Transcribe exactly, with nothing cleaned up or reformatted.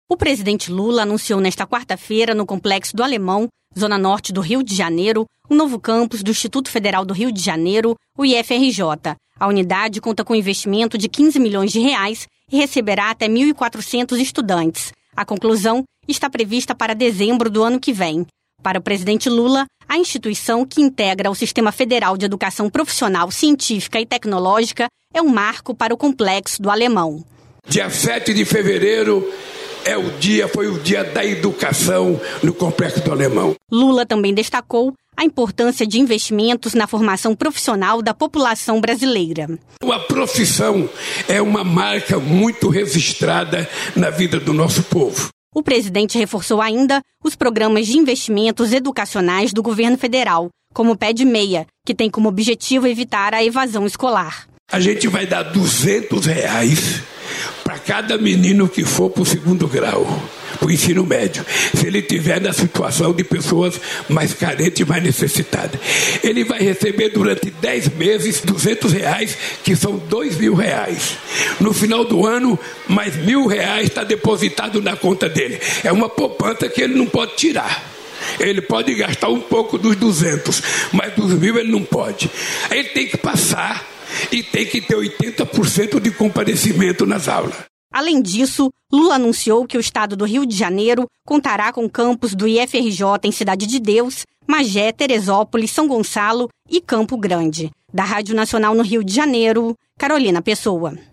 O presidente Lula anunciou nesta quarta-feira, no Complexo do Alemão, zona norte do Rio de Janeiro, um novo campus do Instituto Federal do Rio de Janeiro, o I F R J. A unidade conta com investimento de quinze milhões de reais e receberá até mil e quatrocentos estudantes. A conclusão está prevista para dezembro do ano que vem. Para o presidente Lula, a instituição, que integra o Sistema Federal de Educação Profissional, Científica e Tecnológica, é um marco para o Complexo do Alemão. Dia sete de fevereiro é o dia, foi o dia da educação no Complexo do Alemão. Lula também destacou a importância de investimentos na formação profissional da população brasileira. A profissão é uma marca muito registrada na vida do nosso povo. O presidente reforçou ainda os programas de investimentos educacionais do governo federal, como o Pé de Meia, que tem como objetivo evitar a evasão escolar. A gente vai dar duzentos reais para cada menino que for para o segundo grau, para o ensino médio, se ele estiver na situação de pessoas mais carentes e mais necessitadas. Ele vai receber durante dez meses duzentos reais, que são dois mil reais. No final do ano, mais mil reais está depositado na conta dele. É uma poupança que ele não pode tirar. Ele pode gastar um pouco dos duzentos, mas dos mil ele não pode. Aí ele tem que passar e tem que ter oitenta por cento de comparecimento nas aulas. Além disso, Lula anunciou que o estado do Rio de Janeiro contará com campus do I F R J em Cidade de Deus, Magé, Teresópolis, São Gonçalo e Campo Grande. Da Rádio Nacional no Rio de Janeiro, Carolina Pessoa.